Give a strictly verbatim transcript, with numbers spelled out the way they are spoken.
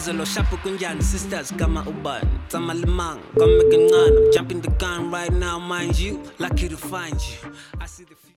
lo shapo kunjani sisters kama uban Tama limang kama kengan I'm jumping the gun right now mind you lucky to find you I see the